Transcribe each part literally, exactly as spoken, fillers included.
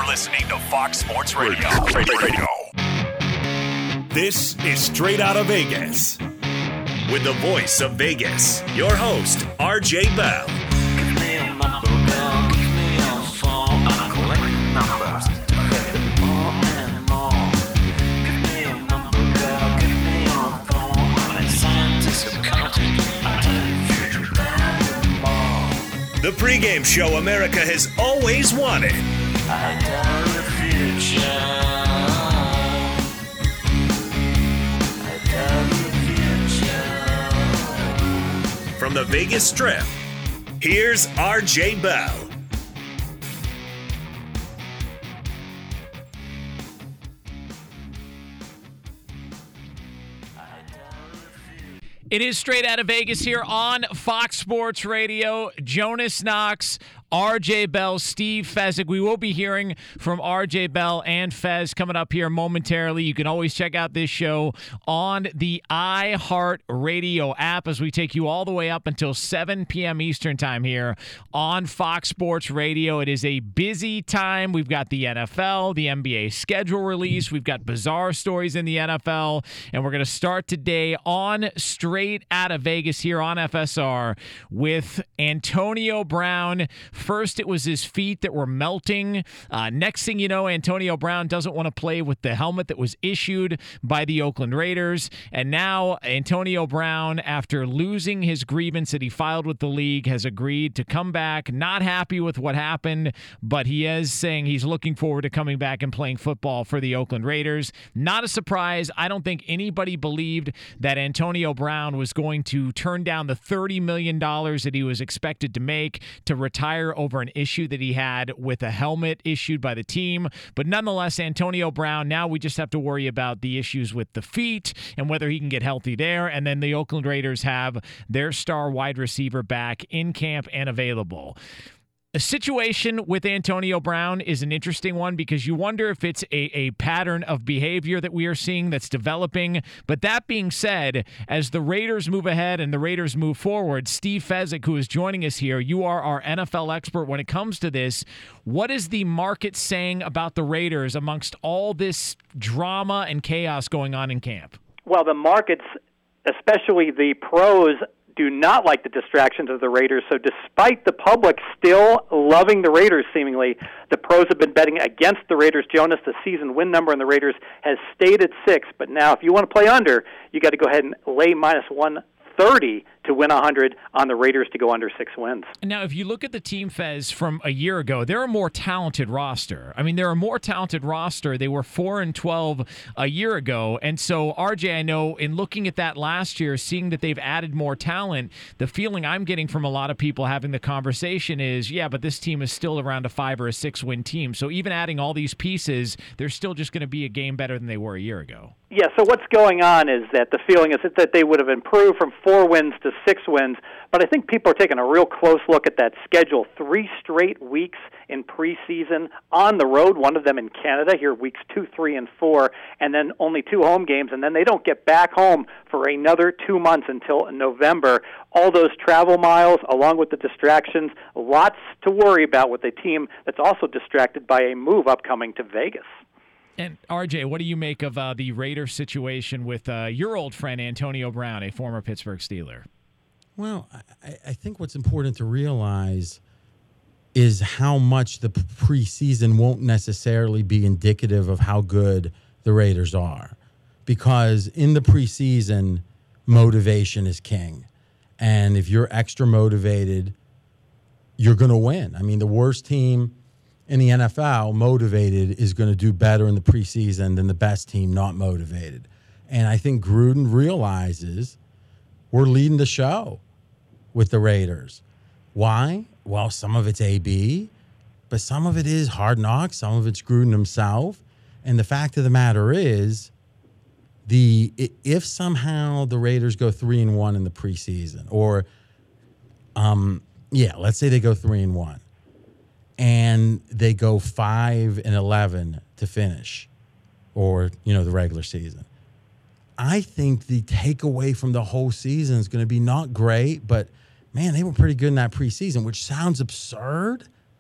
listening to Fox Sports Radio. Radio. This is Straight Outta Vegas. With the voice of Vegas, your host, R J Bell. Give me a number, girl. Give me your phone. I'm collecting numbers. More and more. Give me a number, girl. Give me your phone. I'm a scientist of counting. I tell you future better more. The pregame show America has always wanted. I tell the future. I tell the future. From the Vegas Strip, here's R J Bell. It is Straight Outta Vegas here on Fox Sports Radio. Jonas Knox, R J Bell, Steve Fezzik. We will be hearing from R J Bell and Fez coming up here momentarily. You can always check out this show on the iHeartRadio app as we take you all the way up until seven p.m. Eastern time here on Fox Sports Radio. It is a busy time. We've got the N F L, the N B A schedule release. We've got bizarre stories in the N F L. And we're going to start today on Straight Outta Vegas here on F S R with Antonio Brown. First, it was his feet that were melting. Uh, next thing you know, Antonio Brown doesn't want to play with the helmet that was issued by the Oakland Raiders. And now Antonio Brown, after losing his grievance that he filed with the league, has agreed to come back. Not happy with what happened, but he is saying he's looking forward to coming back and playing football for the Oakland Raiders. Not a surprise. I don't think anybody believed that Antonio Brown was going to turn down the thirty million dollars that he was expected to make to retire over an issue that he had with a helmet issued by the team. But nonetheless, Antonio Brown, now we just have to worry about the issues with the feet and whether he can get healthy there. And then the Oakland Raiders have their star wide receiver back in camp and available. A situation with Antonio Brown is an interesting one because you wonder if it's a, a pattern of behavior that we are seeing that's developing. But that being said, as the Raiders move ahead and the Raiders move forward, Steve Fezzik, who is joining us here, you are our N F L expert when it comes to this. What is the market saying about the Raiders amongst all this drama and chaos going on in camp? Well, the markets, especially the pros, do not like the distractions of the Raiders. So despite the public still loving the Raiders, seemingly, the pros have been betting against the Raiders. Jonas, the season win number on the Raiders has stayed at six. But now if you want to play under, you got to go ahead and lay minus one thirty to win one hundred on the Raiders to go under six wins. Now, if you look at the team, Fez, from a year ago, they're a more talented roster. I mean, they're a more talented roster. They were four and twelve a year ago. And so, R J, I know in looking at that last year, seeing that they've added more talent, the feeling I'm getting from a lot of people having the conversation is, yeah, but this team is still around a five or a six win team. So even adding all these pieces, they're still just going to be a game better than they were a year ago. Yeah, so what's going on is that the feeling is that they would have improved from four wins to six wins, but I think people are taking a real close look at that schedule. Three straight weeks in preseason on the road, one of them in Canada, here weeks two, three, and four, and then only two home games, and then they don't get back home for another two months until November. All those travel miles, along with the distractions, lots to worry about with a team that's also distracted by a move upcoming to Vegas. And, R J, what do you make of uh, the Raiders situation with uh, your old friend Antonio Brown, a former Pittsburgh Steeler? Well, I, I think what's important to realize is how much the preseason won't necessarily be indicative of how good the Raiders are. Because in the preseason, motivation is king. And if you're extra motivated, you're going to win. I mean, the worst team in the N F L, motivated, is going to do better in the preseason than the best team not motivated. And I think Gruden realizes we're leading the show with the Raiders. Why? Well, some of it's A B, but some of it is Hard Knocks, some of it's Gruden himself. And the fact of the matter is, the if somehow the Raiders go three and one in the preseason, or um, yeah, let's say they go three and one. And they go five and eleven to finish, or you know the regular season. I think the takeaway from the whole season is going to be not great, but man, they were pretty good in that preseason, which sounds absurd,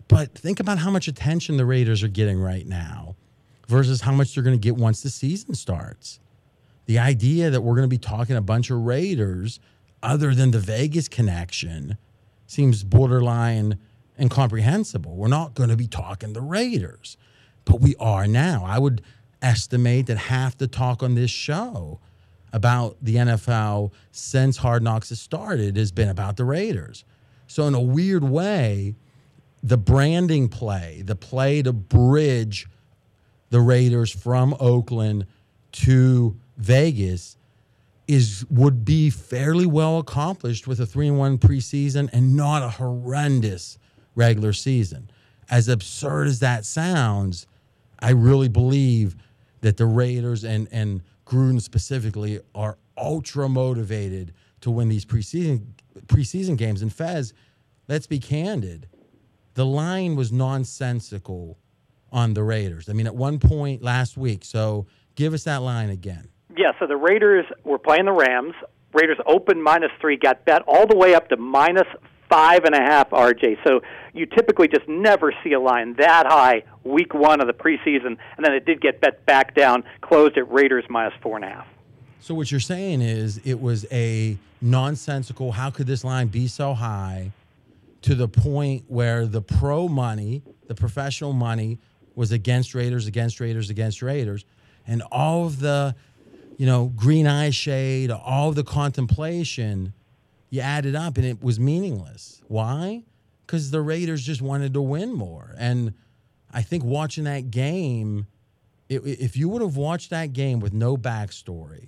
But think about how much attention the Raiders are getting right now versus how much they're going to get once the season starts. The idea that we're going to be talking a bunch of Raiders other than the Vegas connection seems borderline incomprehensible. We're not going to be talking the Raiders, but we are now. I would estimate that half the talk on this show about the N F L since Hard Knocks has started has been about the Raiders. So in a weird way, the branding play, the play to bridge the Raiders from Oakland to Vegas is would be fairly well accomplished with a three and one preseason and not a horrendous regular season. As absurd as that sounds, I really believe that the Raiders and, and Gruden specifically are ultra motivated to win these preseason preseason games. And Fez, let's be candid, the line was nonsensical on the Raiders. I mean, at one point last week. So give us that line again. Yeah, so the Raiders were playing the Rams. Raiders opened minus three, got bet all the way up to minus five and a half, R J. So you typically just never see a line that high week one of the preseason, and then it did get bet back down, closed at Raiders minus four and a half. So what you're saying is it was a nonsensical, how could this line be so high, to the point where the pro money, the professional money, was against Raiders, against Raiders, against Raiders, and all of the, you know, green eye shade, all of the contemplation, you add it up and it was meaningless. Why? Because the Raiders just wanted to win more. And I think watching that game, it, if you would have watched that game with no backstory,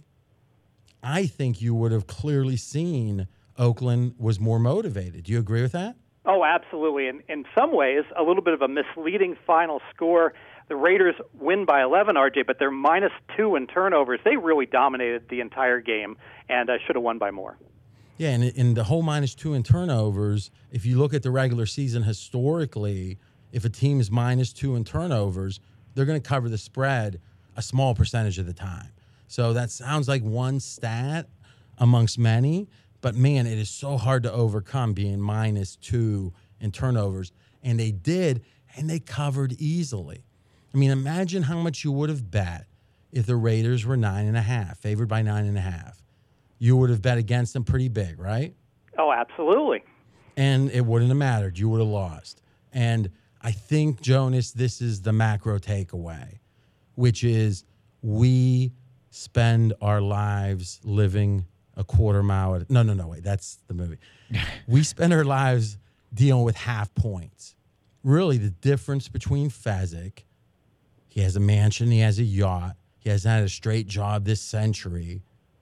I think you would have clearly seen Oakland was more motivated. Do you agree with that? Oh, absolutely. And in some ways, a little bit of a misleading final score. The Raiders win by eleven, R J, but they're minus two in turnovers. They really dominated the entire game and uh, should have won by more. Yeah, and in the whole minus two in turnovers, if you look at the regular season historically, if a team is minus two in turnovers, they're going to cover the spread a small percentage of the time. So that sounds like one stat amongst many, but man, it is so hard to overcome being minus two in turnovers. And they did, and they covered easily. I mean, imagine how much you would have bet if the Raiders were nine and a half, favored by nine and a half. You would have bet against them pretty big, right? Oh, absolutely. And it wouldn't have mattered. You would have lost. And I think, Jonas, this is the macro takeaway, which is we spend our lives living a quarter mile at no, no, no, wait, that's the movie. We spend our lives dealing with half points. Really, the difference between Fezzik, he has a mansion, he has a yacht, he hasn't had a straight job this century.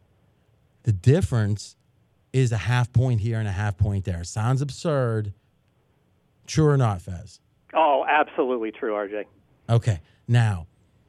The difference is a half point here and a half point there. Sounds absurd. True or not, Fez? Oh, absolutely true, R J. Okay. Now,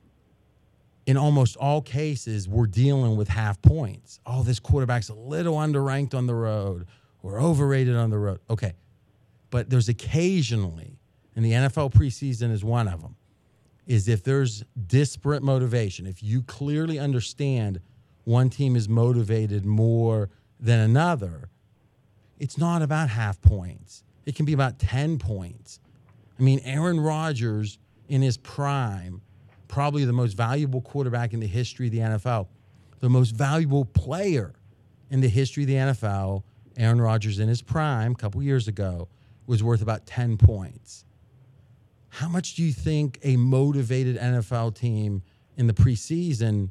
in almost all cases, we're dealing with half points. Oh, this quarterback's a little underranked on the road or overrated on the road. Okay. But there's occasionally, and the N F L preseason is one of them, is if there's disparate motivation, if you clearly understand one team is motivated more than another, it's not about half points. It can be about ten points. I mean, Aaron Rodgers in his prime, probably the most valuable quarterback in the history of the N F L, the most valuable player in the history of the N F L, Aaron Rodgers in his prime a couple years ago, was worth about ten points. How much do you think a motivated N F L team in the preseason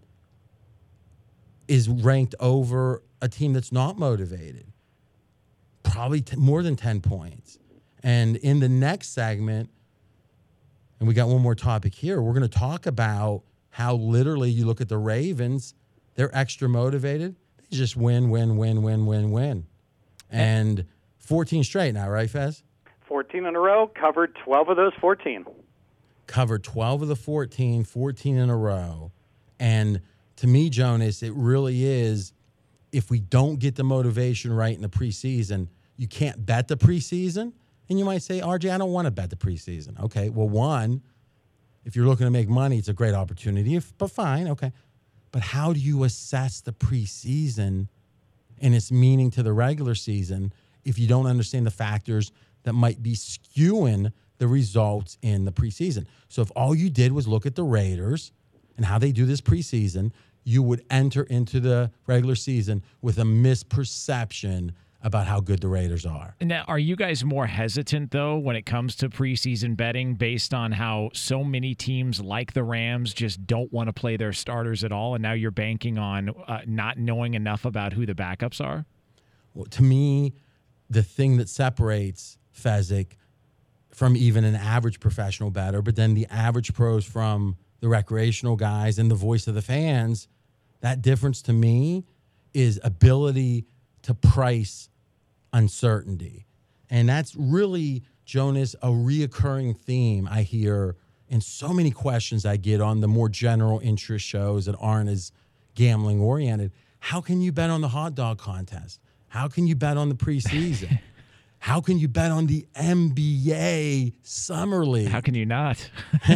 is ranked over a team that's not motivated? Probably t- more than ten points. And in the next segment, and we got one more topic here, we're going to talk about how literally you look at the Ravens, they're extra motivated. They just win, win, win, win, win, win. And fourteen straight now, right, Fez? fourteen in a row, covered twelve of those fourteen. Covered twelve of the fourteen, fourteen in a row. And to me, Jonas, it really is, if we don't get the motivation right in the preseason, you can't bet the preseason. And you might say, R J, I don't want to bet the preseason. Okay, well, one, if you're looking to make money, it's a great opportunity, if, but fine, okay. But how do you assess the preseason and its meaning to the regular season if you don't understand the factors that might be skewing the results in the preseason. So if all you did was look at the Raiders and how they do this preseason, you would enter into the regular season with a misperception about how good the Raiders are. Now, are you guys more hesitant, though, when it comes to preseason betting based on how so many teams like the Rams just don't want to play their starters at all, and now you're banking on uh, not knowing enough about who the backups are? Well, to me, the thing that separates Fezzik from even an average professional bettor, but then the average pros from the recreational guys and the voice of the fans, that difference to me is ability to price uncertainty. And that's really, Jonas, a reoccurring theme I hear in so many questions I get on the more general interest shows that aren't as gambling oriented. How can you bet on the hot dog contest? How can you bet on the preseason? How can you bet on the N B A Summer League? How can you not?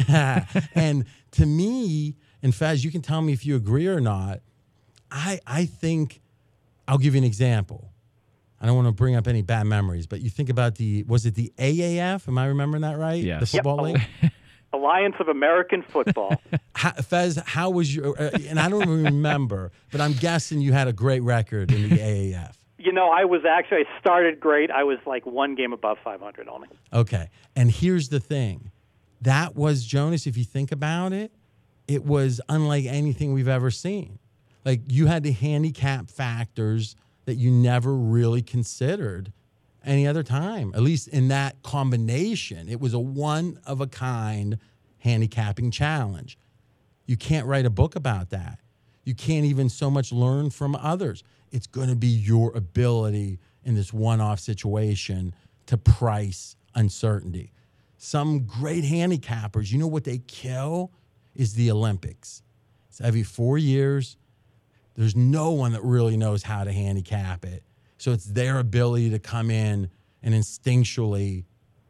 And to me, and Faz, you can tell me if you agree or not, I I think, I'll give you an example. I don't want to bring up any bad memories, but you think about the, was it the A A F? Am I remembering that right? Yes. The football Yep. league? Alliance of American Football. How, Fez, how was your, uh, and I don't even remember, but I'm guessing you had a great record in the A A F. You know, I was actually, I started great. I was like one game above five hundred only. Okay. And here's the thing. That was, Jonas, if you think about it, it was unlike anything we've ever seen. Like, you had to handicap factors that you never really considered any other time, at least in that combination. It was a one-of-a-kind handicapping challenge. You can't write a book about that. You can't even so much learn from others. It's going to be your ability in this one-off situation to price uncertainty. Some great handicappers, you know what they kill is the Olympics. It's every four years. There's no one that really knows how to handicap it. So it's their ability to come in and instinctually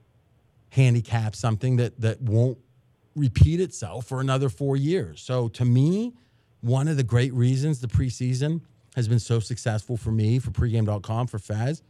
handicap something that, that won't repeat itself for another four years. So to me, one of the great reasons the preseason has been so successful for me, for pregame dot com, for Faz,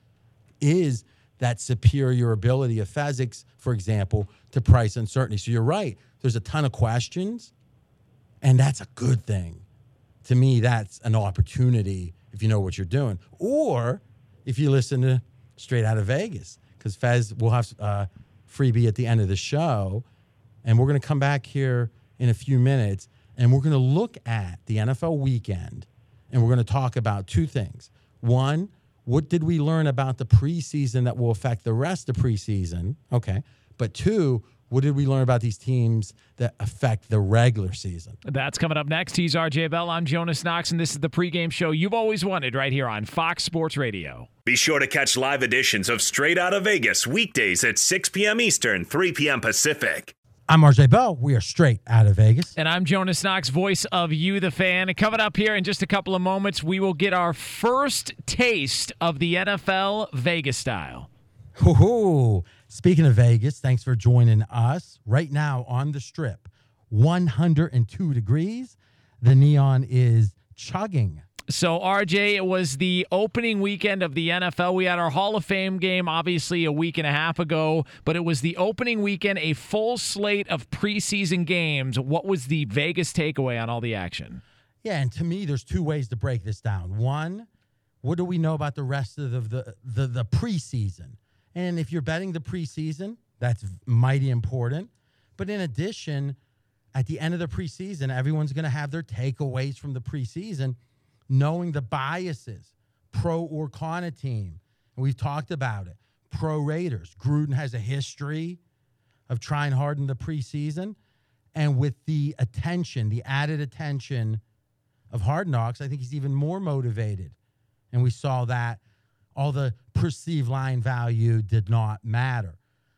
is that superior ability of Fezzik's, for example, to price uncertainty. So you're right. There's a ton of questions, and that's a good thing. To me, that's an opportunity if you know what you're doing. Or if you listen to Straight Out of Vegas, because Fez will have a freebie at the end of the show, and we're going to come back here in a few minutes, and we're going to look at the N F L weekend, and we're going to talk about two things. One, what did we learn about the preseason that will affect the rest of preseason? Okay. But two, what did we learn about these teams that affect the regular season? That's coming up next. He's R J Bell. I'm Jonas Knox, and this is the pregame show you've always wanted right here on Fox Sports Radio. Be sure to catch live editions of Straight Out of Vegas weekdays at six p.m. Eastern, three p.m. Pacific. I'm R J Bell. We are Straight Out of Vegas. And I'm Jonas Knox, voice of You, the Fan. And coming up here in just a couple of moments, we will get our first taste of the N F L Vegas style. Hoo-hoo. Speaking of Vegas, thanks for joining us. Right now on the Strip, one hundred two degrees. The neon is chugging. So, R J, it was the opening weekend of the N F L. We had our Hall of Fame game, obviously, a week and a half ago, but it was the opening weekend, a full slate of preseason games. What was the Vegas takeaway on all the action? Yeah, and to me, there's two ways to break this down. One, what do we know about the rest of the, the, the, the preseason? And if you're betting the preseason, that's mighty important. But in addition, at the end of the preseason, everyone's going to have their takeaways from the preseason, knowing the biases, pro or con a team. And we've talked about it. Pro Raiders. Gruden has a history of trying hard in the preseason. And with the attention, the added attention of Hard Knocks, I think he's even more motivated. And we saw that all the perceived line value did not matter.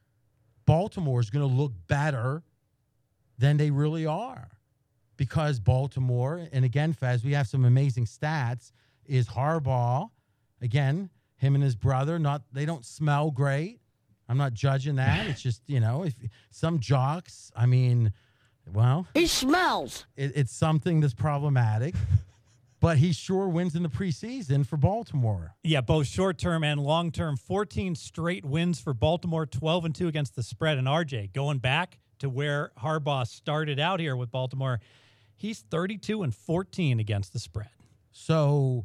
Baltimore is going to look better than they really are because Baltimore, and again, Fez, we have some amazing stats, is Harbaugh, again, him and his brother, not they don't smell great. I'm not judging that. It's just, you know, if some jocks, I mean, well. He smells. It, it's something that's problematic. but he sure wins in the preseason for Baltimore. Yeah, both short-term and long-term. fourteen straight wins for Baltimore, twelve and two against the spread. And R J, going back to where Harbaugh started out here with Baltimore, he's thirty-two and fourteen against the spread. So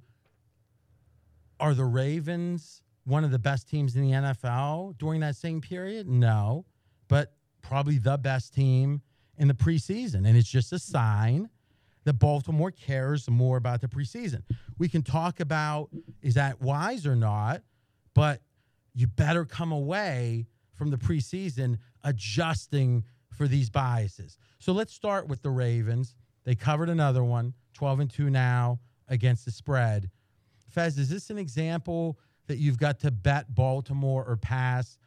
are the Ravens one of the best teams in the N F L during that same period? No, but probably the best team in the preseason. And it's just a sign that Baltimore cares more about the preseason. We can talk about, is that wise or not, but you better come away from the preseason adjusting for these biases. So let's start with the Ravens. They covered another one, twelve and two now against the spread. Fez, is this an example that you've got to bet Baltimore or pass?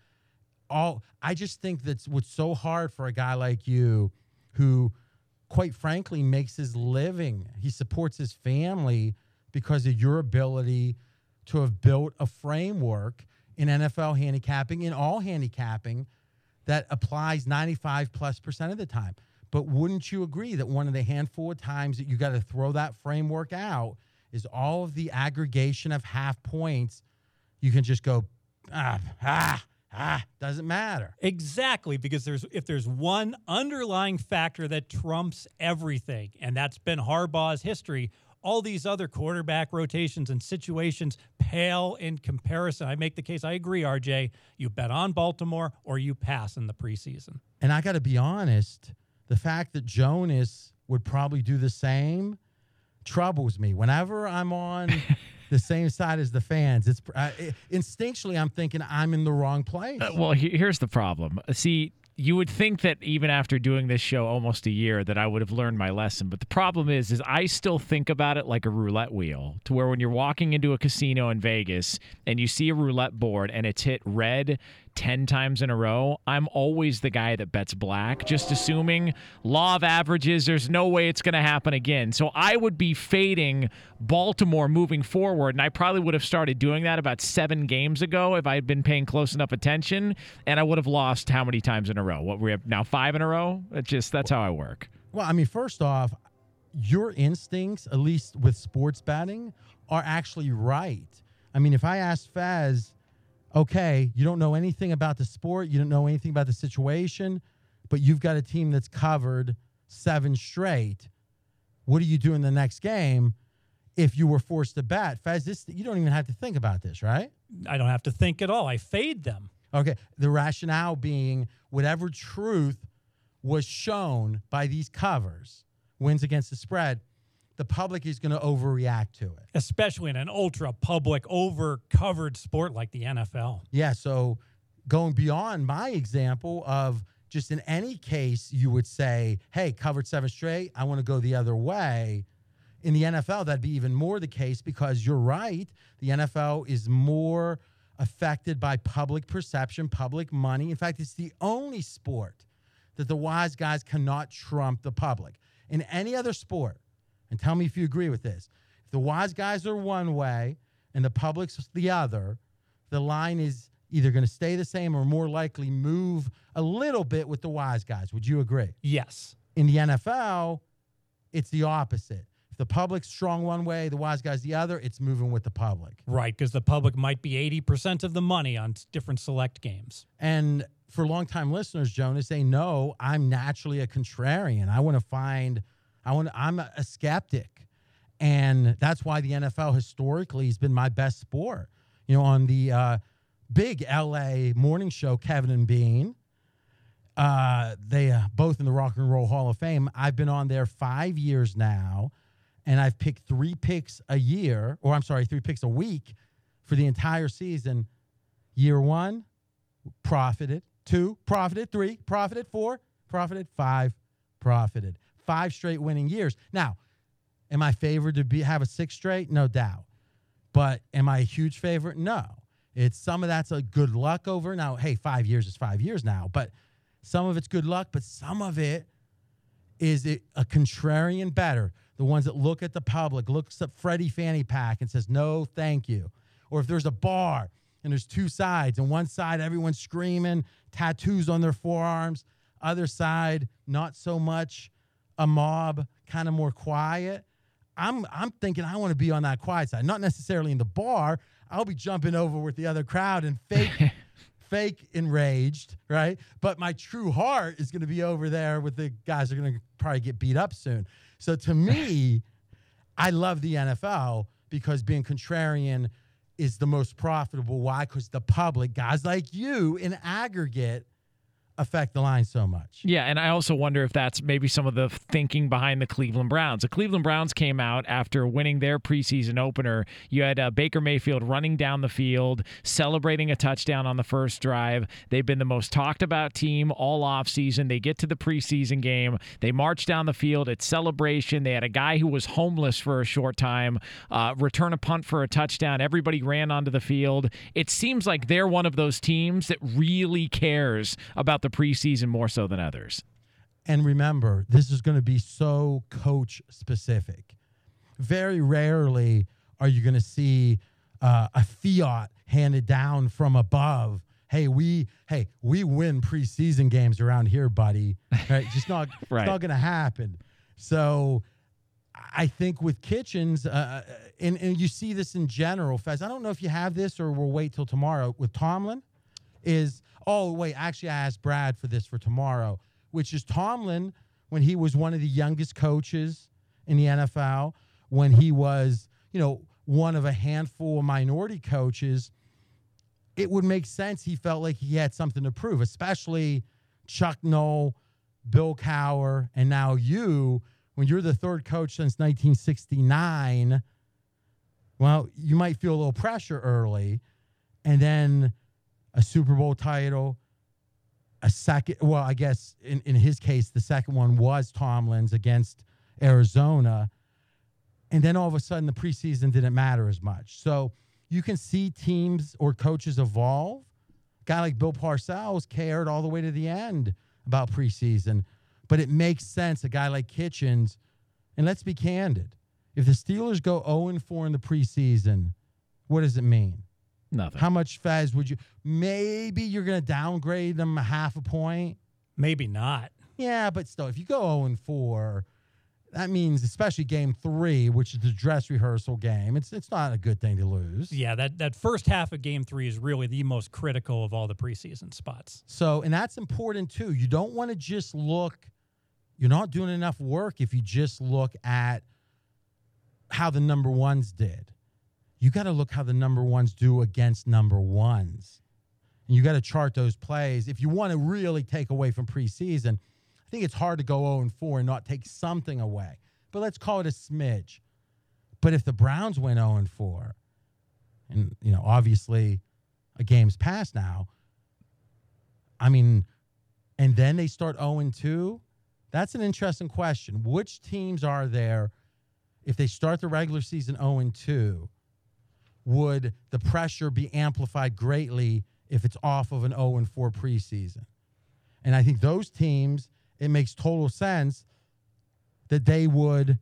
All I just think that's what's so hard for a guy like you who, quite frankly, makes his living. He supports his family because of your ability to have built a framework in N F L handicapping, in all handicapping, that applies ninety-five plus percent of the time. But wouldn't you agree that one of the handful of times that you got to throw that framework out is all of the aggregation of half points? You can just go, ah, ah, ah, doesn't matter. Exactly, because there's if there's one underlying factor that trumps everything, and that's been Harbaugh's history, all these other quarterback rotations and situations pale in comparison. I make the case, I agree, R J, you bet on Baltimore or you pass in the preseason. And I got to be honest, the fact that Jonas would probably do the same troubles me. Whenever I'm on the same side as the fans, it's uh, it, instinctually I'm thinking I'm in the wrong place. Uh, well, he- here's the problem. See, you would think that even after doing this show almost a year that I would have learned my lesson. But the problem is, is I still think about it like a roulette wheel, to where when you're walking into a casino in Vegas and you see a roulette board and it's hit red ten times in a row, I'm always the guy that bets black, just assuming law of averages, there's no way it's going to happen again. So I would be fading Baltimore moving forward, and I probably would have started doing that about seven games ago if I had been paying close enough attention, and I would have lost how many times in a row? What, we have now five in a row? It just that's how I work. Well, I mean, first off, your instincts, at least with sports betting, are actually right. I mean, if I ask Fez, okay, you don't know anything about the sport, you don't know anything about the situation, but you've got a team that's covered seven straight, what do you do in the next game if you were forced to bet? Fez, this, you don't even have to think about this, right? I don't have to think at all. I fade them. Okay, the rationale being whatever truth was shown by these covers, wins against the spread, the public is going to overreact to it. Especially in an ultra-public, over-covered sport like the N F L. Yeah, so going beyond my example of just in any case you would say, hey, covered seven straight, I want to go the other way. In the N F L, that'd be even more the case because you're right. The N F L is more affected by public perception, public money. In fact, it's the only sport that the wise guys cannot trump the public. In any other sport, and tell me if you agree with this, if the wise guys are one way and the public's the other, the line is either going to stay the same or more likely move a little bit with the wise guys. Would you agree? Yes. In the N F L, it's the opposite. If the public's strong one way, the wise guys the other, it's moving with the public. Right, because the public might be eighty percent of the money on s- different select games. And for longtime listeners, Jonas, they know I'm naturally a contrarian. I want to find, I want, I'm a skeptic. And that's why the N F L historically has been my best sport. You know, on the uh, big L A morning show, Kevin and Bean, uh, they uh, both in the Rock and Roll Hall of Fame. I've been on there five years now, and I've picked three picks a year, or I'm sorry, three picks a week for the entire season. Year one, profited. Two, profited. Three, profited. Four, profited. Five, profited. Five straight winning years. Now, am I favored to be have a six straight? No doubt. But am I a huge favorite? No. It's some of that's a good luck over. Now, hey, five years is five years now, but some of it's good luck, but some of it is it a contrarian bettor. The ones that look at the public, looks at Freddie Fanny Pack and says, no, thank you. Or if there's a bar and there's two sides, and one side everyone's screaming, tattoos on their forearms, other side not so much, a mob, kind of more quiet. I'm I'm thinking I want to be on that quiet side, not necessarily in the bar. I'll be jumping over with the other crowd and fake fake enraged, right? But my true heart is going to be over there with the guys that are going to probably get beat up soon. So to me, I love the N F L because being contrarian is the most profitable. Why? Because the public, guys like you in aggregate, affect the line so much. Yeah, and I also wonder if that's maybe some of the thinking behind the Cleveland Browns. The Cleveland Browns came out after winning their preseason opener. You had uh, Baker Mayfield running down the field, celebrating a touchdown on the first drive. They've been the most talked about team all offseason. They get to the preseason game. They march down the field at celebration. They had a guy who was homeless for a short time, uh, return a punt for a touchdown. Everybody ran onto the field. It seems like they're one of those teams that really cares about the preseason more so than others. And remember, this is going to be so coach specific. Very rarely are you going to see uh, a fiat handed down from above. Hey, we hey we win preseason games around here, buddy. Right? Just not Right. it's not going to happen. So I think with Kitchens, uh, and, and you see this in general, Fez. I don't know if you have this or we'll wait till tomorrow with Tomlin. Is Oh, wait, actually, I asked Brad for this for tomorrow, which is Tomlin, when he was one of the youngest coaches in the N F L, when he was, you know, one of a handful of minority coaches, it would make sense he felt like he had something to prove, especially Chuck Noll, Bill Cowher, and now you, when you're the third coach since nineteen sixty-nine, well, you might feel a little pressure early, and then a Super Bowl title, a second, well, I guess in, in his case, the second one was Tomlin's against Arizona. And then all of a sudden the preseason didn't matter as much. So you can see teams or coaches evolve. A guy like Bill Parcells cared all the way to the end about preseason. But it makes sense, a guy like Kitchens, and let's be candid. If the Steelers go oh and four in the preseason, what does it mean? Nothing. How much Fez would you? Maybe you're going to downgrade them a half a point. Maybe not. Yeah, but still, if you go oh and four, that means especially game three, which is the dress rehearsal game, it's it's not a good thing to lose. Yeah, that, that first half of game three is really the most critical of all the preseason spots. So, and that's important too. You don't want to just look, you're not doing enough work if you just look at how the number ones did. You got to look how the number ones do against number ones. And you got to chart those plays. If you want to really take away from preseason, I think it's hard to go oh and four and not take something away. But let's call it a smidge. But if the Browns went oh and four, and, you know, obviously a game's passed now, I mean, and then they start oh and two, that's an interesting question. Which teams are there, if they start the regular season oh and two, would the pressure be amplified greatly if it's off of an oh and four preseason? And I think those teams, it makes total sense that they would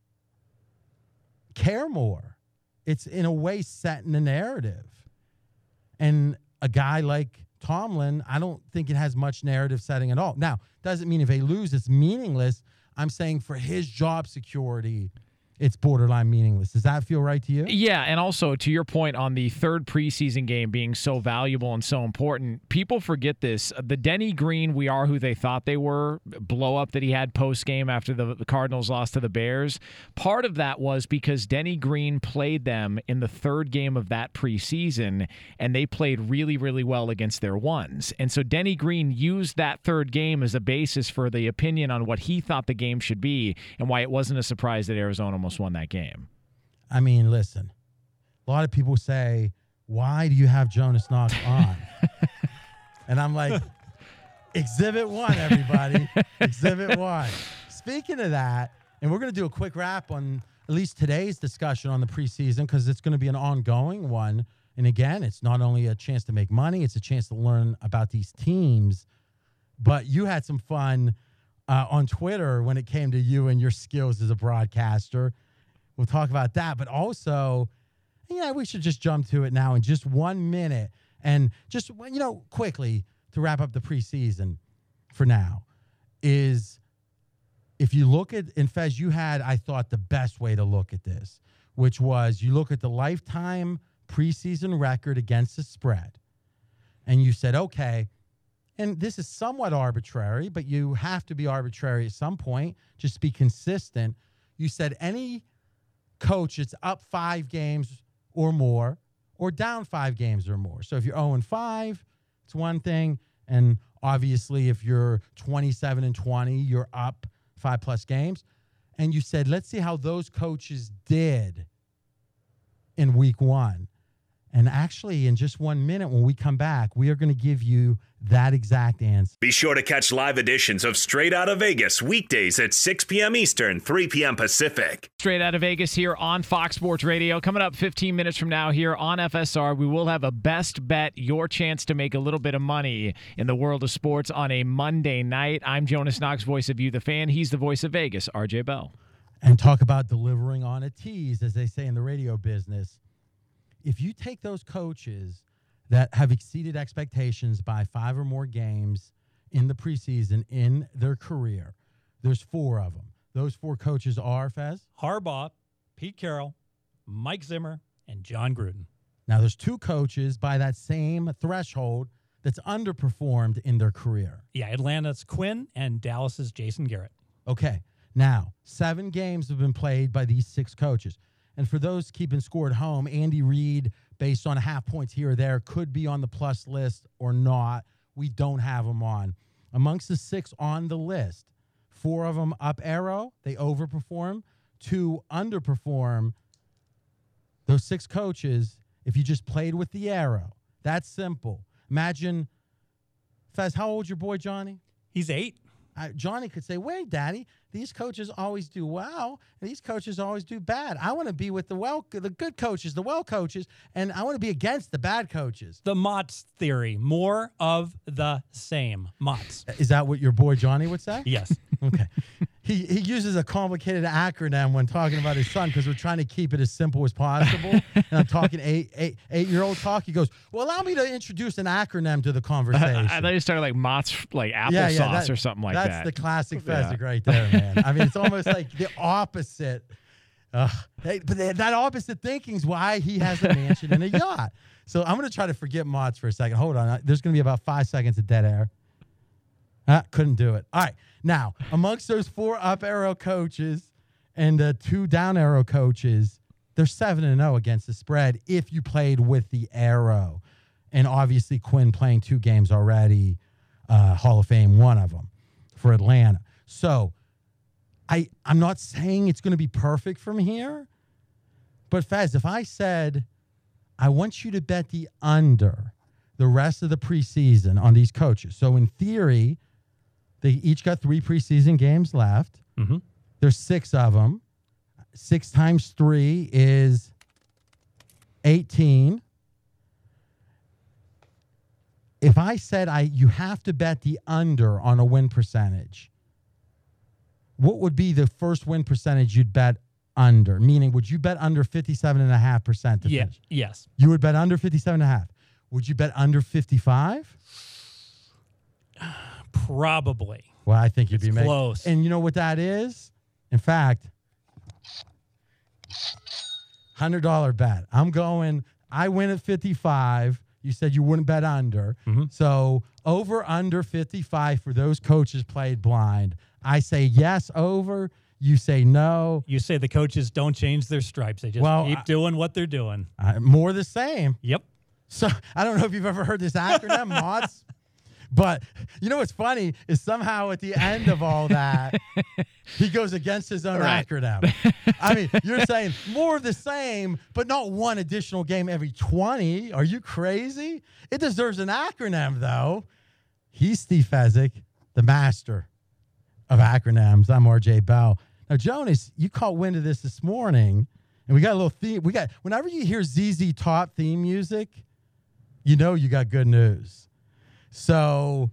care more. It's in a way setting the narrative. And a guy like Tomlin, I don't think it has much narrative setting at all. Now, doesn't mean if they lose, it's meaningless. I'm saying for his job security, it's borderline meaningless. Does that feel right to you? Yeah, and also to your point on the third preseason game being so valuable and so important, people forget this. The Denny Green, we are who they thought they were, blow up that he had post-game after the, the Cardinals lost to the Bears, part of that was because Denny Green played them in the third game of that preseason, and they played really, really well against their ones. And so Denny Green used that third game as a basis for the opinion on what he thought the game should be and why it wasn't a surprise that Arizona almost won that game. I mean, listen, a lot of people say, why do you have Jonas Knox on? And I'm like, exhibit one, everybody. Exhibit one. Speaking of that, and we're going to do a quick wrap on at least today's discussion on the preseason because it's going to be an ongoing one. And again, it's not only a chance to make money, it's a chance to learn about these teams. But you had some fun Uh, on Twitter when it came to you and your skills as a broadcaster. We'll talk about that. But also, yeah, we should just jump to it now in just one minute. And just, you know, quickly to wrap up the preseason for now is if if you look at, in Fez, you had, I thought, the best way to look at this, which was you look at the lifetime preseason record against the spread, and you said, okay, and this is somewhat arbitrary, but you have to be arbitrary at some point, just be consistent. You said any coach that's up five games or more or down five games or more. So if you're oh and five, it's one thing, and obviously if you're twenty-seven and twenty, you're up five plus games. And you said, let's see how those coaches did in week one. And actually, in just one minute, when we come back, we are going to give you that exact answer. Be sure to catch live editions of Straight Outta Vegas weekdays at six p.m. Eastern, three p.m. Pacific. Straight Out of Vegas here on Fox Sports Radio. Coming up fifteen minutes from now here on F S R, we will have a best bet, your chance to make a little bit of money in the world of sports on a Monday night. I'm Jonas Knox, voice of You, the fan. He's the voice of Vegas, R J Bell. And talk about delivering on a tease, as they say in the radio business. If you take those coaches that have exceeded expectations by five or more games in the preseason in their career, there's four of them. Those four coaches are, Fez? Harbaugh, Pete Carroll, Mike Zimmer, and John Gruden. Now, there's two coaches by that same threshold that's underperformed in their career. Yeah, Atlanta's Quinn and Dallas's Jason Garrett. Okay. Now, seven games have been played by these six coaches. And for those keeping score at home, Andy Reid, based on half points here or there, could be on the plus list or not. We don't have him on. Amongst the six on the list, four of them up arrow, they overperform. Two underperform. Those six coaches, if you just played with the arrow, that's simple. Imagine, Fez, how old's your boy Johnny? He's eight. Uh, Johnny could say, wait, Daddy, these coaches always do well, and these coaches always do bad. I want to be with the well, the good coaches, the well coaches, and I want to be against the bad coaches. The Mott's theory, more of the same. Mott's. Is that what your boy Johnny would say? Yes. Okay. He he uses a complicated acronym when talking about his son because we're trying to keep it as simple as possible. And I'm talking eight, eight, eight-year-old talk. He goes, well, allow me to introduce an acronym to the conversation. I thought you started like Mott's, like applesauce yeah, yeah, that, or something like that's that. That's the classic Yeah. Fezzik right there, man. I mean, it's almost like the opposite. Uh, hey, but that opposite thinking is why he has a mansion and a yacht. So I'm going to try to forget Mott's for a second. Hold on. There's going to be about five seconds of dead air. Uh, couldn't do it. All right. Now, amongst those four up arrow coaches and the two down arrow coaches, they're seven and oh against the spread if you played with the arrow. And obviously, Quinn playing two games already, uh, Hall of Fame, one of them for Atlanta. So I, I'm not saying it's going to be perfect from here, but Fez, if I said, I want you to bet the under the rest of the preseason on these coaches. So in theory, they each got three preseason games left. Mm-hmm. There's six of them. Six times three is eighteen. If I said I you have to bet the under on a win percentage, what would be the first win percentage you'd bet under? Meaning, would you bet under fifty-seven point five percent to Yeah. finish? Yes. You would bet under fifty-seven point five. Would you bet under fifty-five? Probably. Well, I think you'd It's be making close. And you know what that is? In fact, one hundred dollars bet. I'm going, I win at fifty-five. You said you wouldn't bet under. Mm-hmm. So over, under fifty-five for those coaches played blind. I say yes, over. You say no. You say the coaches don't change their stripes. They just Well, keep I- doing what they're doing. Uh, more the same. Yep. So I don't know if you've ever heard this acronym, MOTS. But you know what's funny is somehow at the end of all that, he goes against his own Right. acronym. I mean, you're saying more of the same, but not one additional game every twenty. Are you crazy? It deserves an acronym, though. He's Steve Fezzik, the master of acronyms. I'm R J Bell. Now, Jonas, you caught wind of this this morning, and we got a little theme. We got whenever you hear Z Z Top theme music, you know you got good news. So,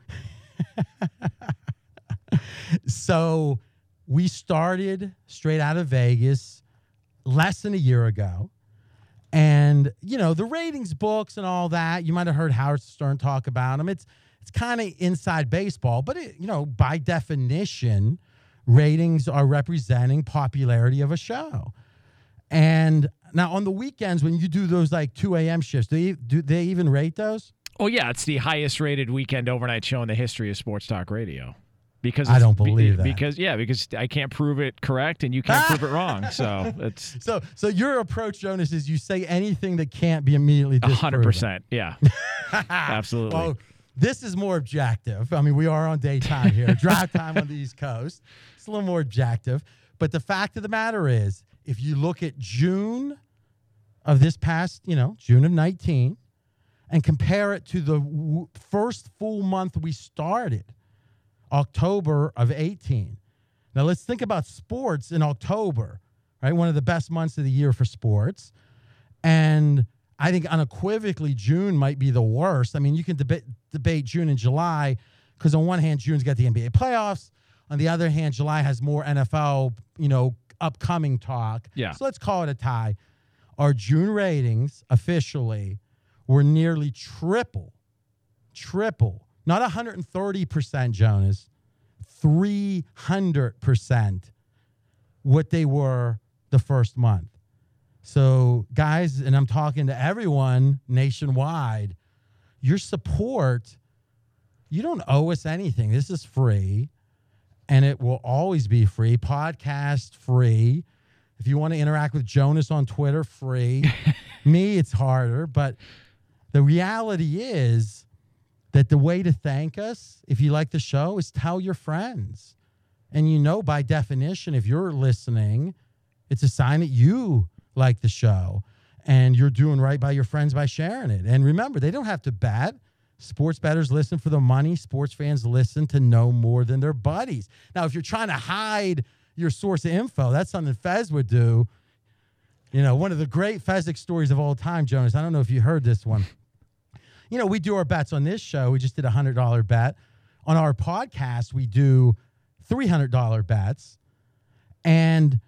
so we started Straight Out of Vegas less than a year ago. And, you know, the ratings books and all that, you might have heard Howard Stern talk about them. It's, it's kind of inside baseball, but, it, you know, by definition, ratings are representing popularity of a show. And now on the weekends, when you do those like two a.m. shifts, do, you, do they even rate those? Oh, yeah. It's the highest rated weekend overnight show in the history of sports talk radio. Because I it's- don't believe be- that. Because, yeah, because I can't prove it correct and you can't prove it wrong. So it's So, so your approach, Jonas, is you say anything that can't be immediately one disproven. hundred percent. Yeah. Absolutely. Well, this is more objective. I mean, we are on daytime here, drive time on the East Coast. It's a little more objective. But the fact of the matter is, if you look at June of this past, you know, June of nineteen, and compare it to the w- first full month we started, October of eighteen. Now, let's think about sports in October, right? One of the best months of the year for sports. And I think unequivocally, June might be the worst. I mean, you can debate debate June and July because on one hand, June's got the N B A playoffs. On the other hand, July has more N F L, you know, upcoming talk. Yeah. So let's call it a tie. Our June ratings officially were nearly triple, triple, not one hundred thirty percent, Jonas, three hundred percent what they were the first month. So, guys, and I'm talking to everyone nationwide, your support, you don't owe us anything. This is free, and it will always be free. Podcast free. If you want to interact with Jonas on Twitter, free. Me, it's harder. But the reality is that the way to thank us, if you like the show, is tell your friends. And you know, by definition, if you're listening, it's a sign that you like the show and you're doing right by your friends by sharing it. And remember, they don't have to bet. Sports bettors listen for the money. Sports fans listen to know more than their buddies. Now, if you're trying to hide your source of info, that's something Fez would do. You know, one of the great Fezzik stories of all time, Jonas, I don't know if you heard this one. You know, we do our bets on this show. We just did a one hundred dollars bet. On our podcast, we do three hundred dollars bets. And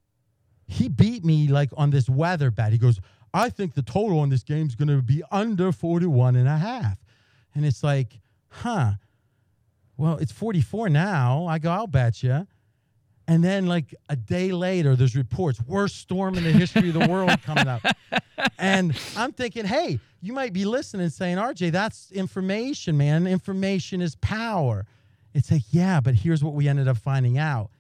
he beat me like on this weather bet. He goes, I think the total on this game is going to be under forty-one and a half. And it's like, huh, well, it's forty-four now. I go, I'll bet you. And then like a day later, there's reports, worst storm in the history of the world coming up. And I'm thinking, hey, you might be listening and saying, R J, that's information, man. Information is power. It's like, yeah, but here's what we ended up finding out.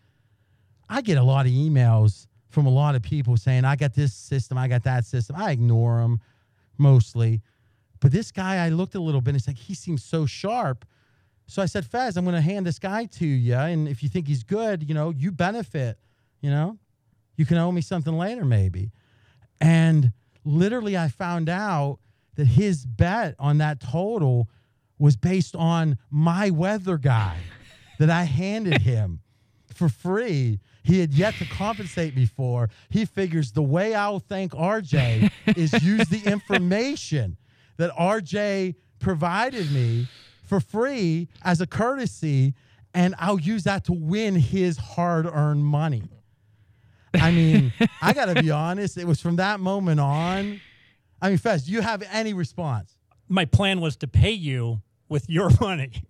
I get a lot of emails from a lot of people saying, I got this system, I got that system. I ignore them mostly. But this guy, I looked a little bit, and it's like, he seems so sharp. So I said, Fez, I'm going to hand this guy to you. And if you think he's good, you know, you benefit, you know, you can owe me something later maybe. And literally I found out that his bet on that total was based on my weather guy that I handed him for free. He had yet to compensate me for. He figures the way I'll thank R J is use the information that R J provided me for free as a courtesy, and I'll use that to win his hard-earned money. I mean, I got to be honest. It was from that moment on. I mean, Fez, do you have any response? My plan was to pay you with your money.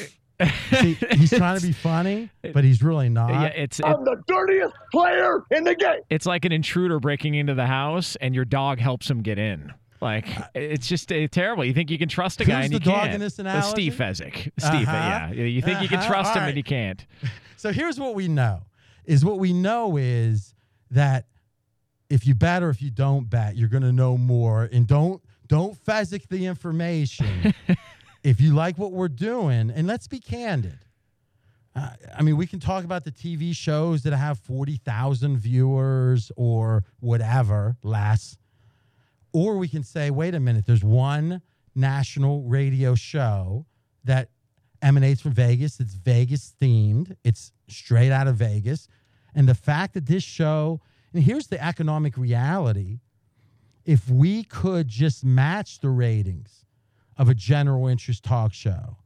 See, he's trying to be funny, but he's really not. Yeah, it's it, I'm the dirtiest player in the game. it's like an intruder breaking into the house and your dog helps him get in. Like, it's just uh, terrible. You think you can trust a guy Who's and the you dog can't. in this Uh, analogy? Steve Fezzik. Steve, Uh-huh. yeah. You think you can Uh-huh. trust All him right. and you can't. So here's what we know, is what we know is that if you bet or if you don't bet, you're going to know more. And don't don't Fezzik the information. If you like what we're doing, and let's be candid. Uh, I mean, we can talk about the T V shows that have forty thousand viewers or whatever, less. Or we can say, wait a minute, there's one national radio show that emanates from Vegas. It's Vegas themed. It's straight out of Vegas. And the fact that this show, and here's the economic reality, if we could just match the ratings of a general interest talk show,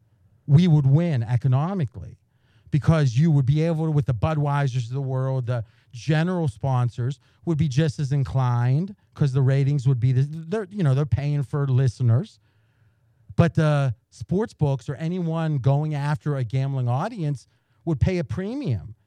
we would win economically, because you would be able to, with the Budweisers of the world, the general sponsors would be just as inclined, because the ratings would be, the, they're, you know, they're paying for listeners. But the sports books or anyone going after a gambling audience would pay a premium.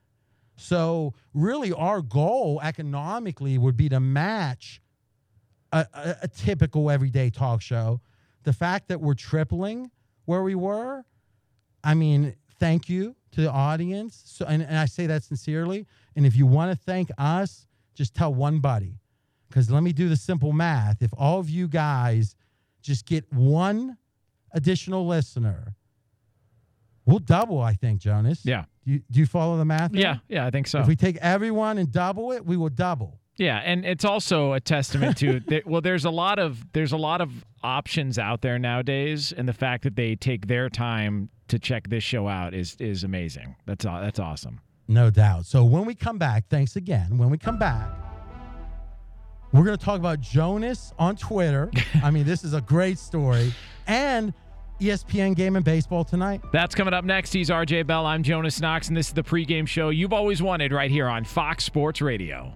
So really our goal economically would be to match a, a, a typical everyday talk show. The fact that we're tripling where we were, I mean, thank you to the audience. So, and, and I say that sincerely. And if you want to thank us, just tell one buddy. Because let me do the simple math. If all of you guys just get one additional listener, we'll double, I think, Jonas. Yeah. Do you, do you follow the math? Yeah, now? yeah, I think so. If we take everyone and double it, we will double. Yeah, and it's also a testament to that, well, there's a lot of there's a lot of options out there nowadays, and the fact that they take their time to check this show out is is amazing. That's aw- that's awesome. No doubt. So when we come back, thanks again. When we come back, we're going to talk about Jonas on Twitter. I mean, this is a great story. And E S P N game and baseball tonight. That's coming up next. He's R J Bell. I'm Jonas Knox, and this is the pregame show you've always wanted right here on Fox Sports Radio.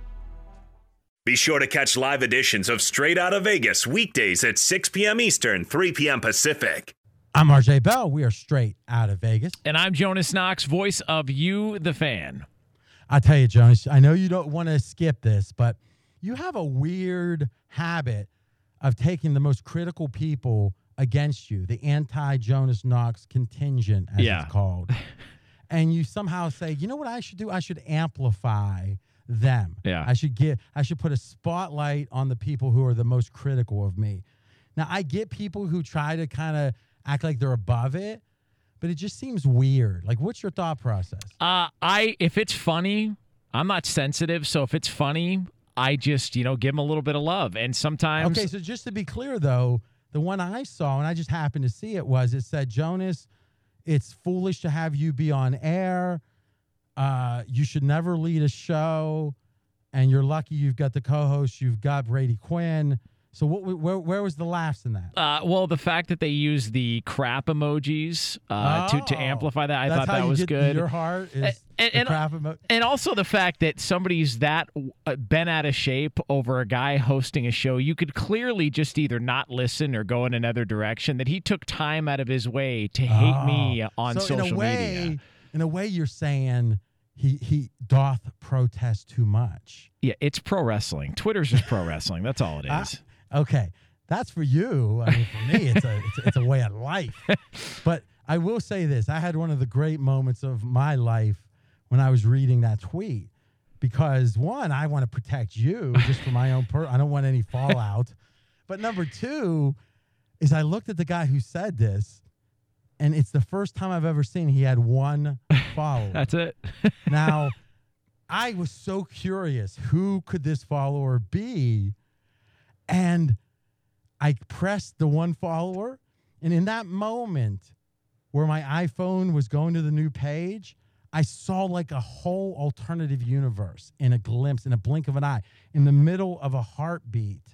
Be sure to catch live editions of Straight Outta Vegas weekdays at six p.m. Eastern, three p.m. Pacific. I'm R J Bell. We are straight out of Vegas. And I'm Jonas Knox, voice of You, the Fan. I tell you, Jonas, I know you don't want to skip this, but you have a weird habit of taking the most critical people against you, the anti-Jonas Knox contingent, as Yeah. it's called. And you somehow say, you know what I should do? I should amplify them. Yeah. I should get I should put a spotlight on the people who are the most critical of me. Now, I get people who try to kind of act like they're above it, but it just seems weird. Like, what's your thought process? Uh, I if it's funny, I'm not sensitive, so if it's funny, I just, you know, give them a little bit of love. And sometimes Okay, so just to be clear, though, the one I saw, and I just happened to see it, was it said, Jonas, it's foolish to have you be on air. Uh, you should never lead a show, and you're lucky you've got the co-host. You've got Brady Quinn. So what? Where, where was the laughs in that? Uh, well, the fact that they use the crap emojis uh, to to Oh, amplify that, I that's thought how that you was get good. Your heart is And- the and- crap emo- And also the fact that somebody's that uh, bent out of shape over a guy hosting a show, you could clearly just either not listen or go in another direction. That he took time out of his way to hate Oh. me on so social in a way, media. In a way, you're saying he he doth protest too much. Yeah, it's pro wrestling. Twitter's just pro wrestling. That's all it is. Uh, okay, that's for you. I mean, for me, it's a it's, a- it's a way of life. But I will say this: I had one of the great moments of my life when I was reading that tweet, because one, I want to protect you just for my own per. I don't want any fallout. But number two is I looked at the guy who said this, and it's the first time I've ever seen he had one follower. That's it. Now, I was so curious, who could this follower be? And I pressed the one follower, and in that moment where my iPhone was going to the new page, I saw like a whole alternative universe in a glimpse, in a blink of an eye, in the middle of a heartbeat.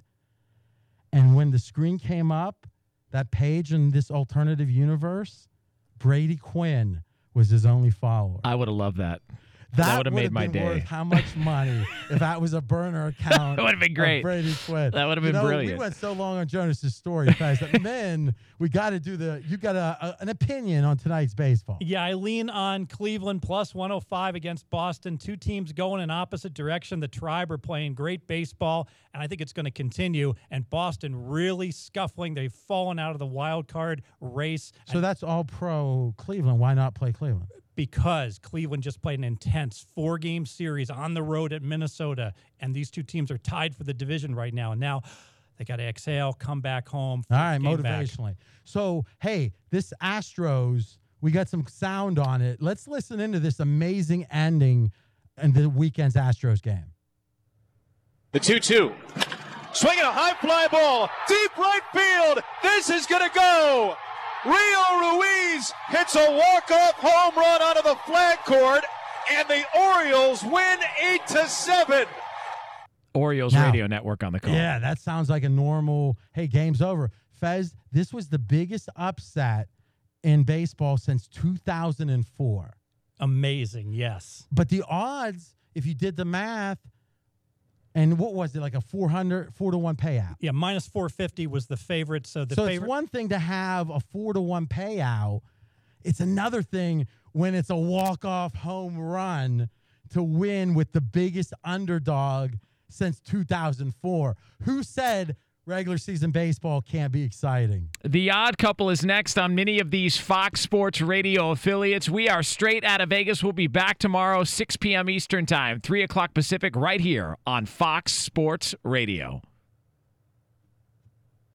And when the screen came up, that page in this alternative universe, Brady Quinn was his only follower. I would have loved that. That, That would've would made my been day. Worth how much money if that was a burner account? That would've been great. of Brady Quinn. That would've You been know, brilliant. We went so long on Jonas's story, guys. That men, we got to do the. You got a, a, an opinion on tonight's baseball? Yeah, I lean on Cleveland plus one oh five against Boston. Two teams going in opposite direction. The Tribe are playing great baseball, and I think it's going to continue. And Boston really scuffling. They've fallen out of the wild card race. So that's all pro Cleveland. Why not play Cleveland? Because Cleveland just played an intense four-game series on the road at Minnesota, and these two teams are tied for the division right now. And now they got to exhale, come back home. All right, game back. motivationally. So, hey, this Astros, we got some sound on it. Let's listen into this amazing ending in the weekend's Astros game. The two two. Swinging a high fly ball. Deep right field. This is going to go. Rio Ruiz hits a walk-off home run out of the flag court, and the Orioles win eight to seven. Orioles Now- radio network on the call. Yeah, that sounds like a normal, hey, game's over. Fez, this was the biggest upset in baseball since two thousand four. Amazing, yes. But the odds, if you did the math, and what was it, like a four hundred, four to one payout? Yeah, minus four fifty was the favorite. So the so favorite. it's one thing to have a four to one payout. It's another thing when it's a walk-off home run to win with the biggest underdog since two thousand four. Who said regular season baseball can't be exciting? The Odd Couple is next on many of these Fox Sports Radio affiliates. We are straight out of Vegas. We'll be back tomorrow, six p.m. Eastern Time, three o'clock Pacific, right here on Fox Sports Radio.